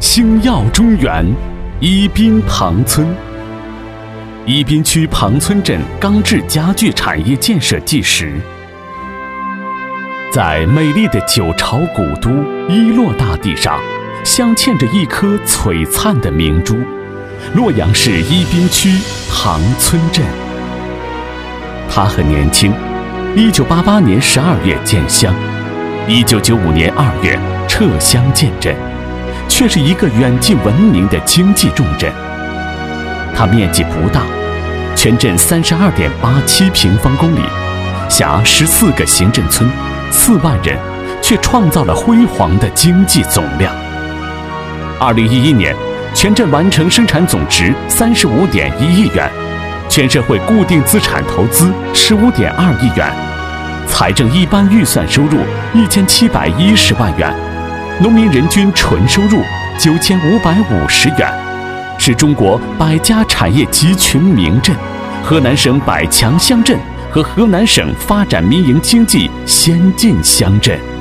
星耀中原，宜宾庞村。宜宾区庞村镇钢制家具产业建设纪实。在美丽的九朝古都伊洛大地上，镶嵌着一颗璀璨的明珠——洛阳市宜宾区庞村镇。他很年轻，1988年12月建乡，1995年2月撤乡建镇，却是一个远近闻名的经济重镇。它面积不大，全镇32.87平方公里，辖14个行政村，4万人，却创造了辉煌的经济总量。2011年，全镇完成生产总值35.1亿元，全社会固定资产投资15.2亿元，财政一般预算收入1710万元，农民人均纯收入9550元，是中国100家产业集群名镇，河南省100强乡镇和河南省发展民营经济先进乡镇。